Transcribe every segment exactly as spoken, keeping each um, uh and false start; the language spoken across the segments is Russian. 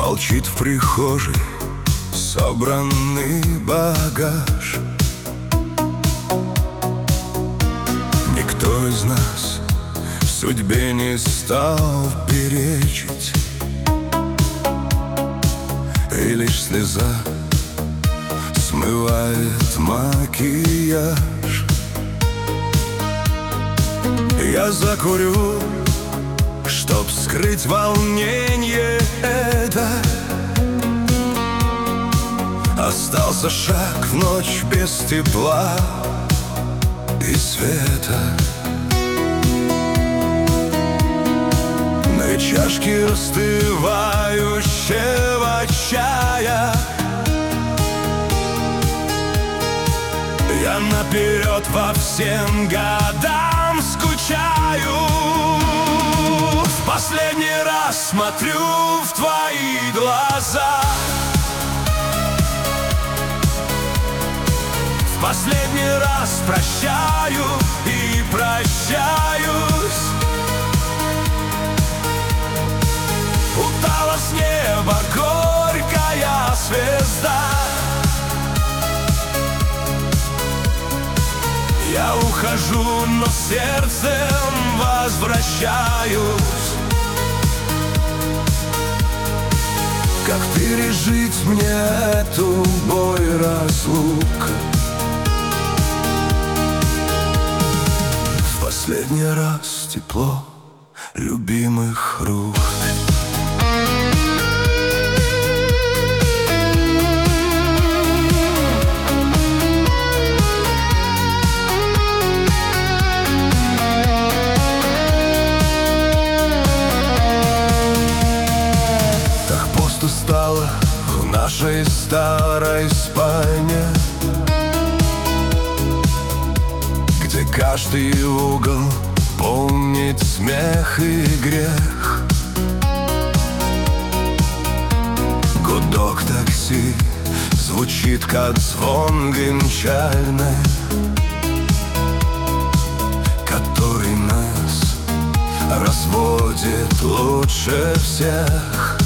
Молчит в прихожей собранный багаж. Никто из нас в судьбе не стал перечить, и лишь слеза смывает макияж. Я закурю, чтоб скрыть волнение это. Остался шаг в ночь без тепла и света. На чашке остывающего чая я наперед по всем годам скучаю. В последний раз смотрю в твои глаза, в последний раз прощаю и прощаюсь. Упала с неба горькая звезда. Я ухожу, но сердцем возвращаюсь. Как пережить мне эту боль разлука? В последний раз тепло любимых рук. Стало в нашей старой спальне, где каждый угол помнит смех и грех. Гудок такси звучит, как звон венчальный, который нас разводит лучше всех.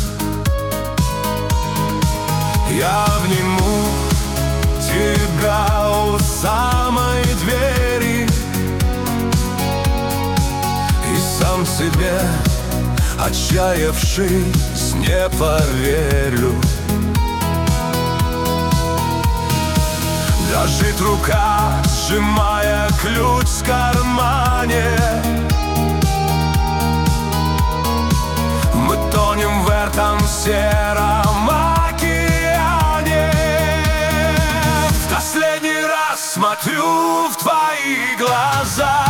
Я обниму тебя у самой двери и сам себе, отчаявшись, не поверю. Дрожит рука, сжимая ключ в кармане. Мы тонем в этом сером океане. В последний раз смотрю в твои глаза,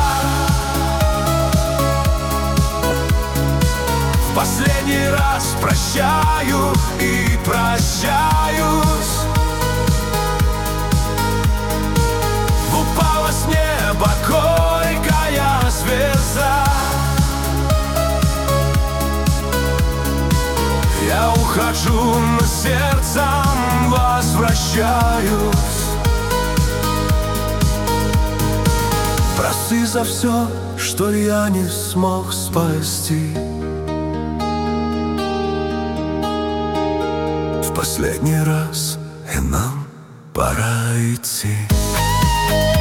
в последний раз прощаю и прощаюсь. Упала с неба горькая звезда. Я ухожу, но сердцем возвращаюсь. Прости за все, что я не смог спасти. В последний раз, и нам пора идти.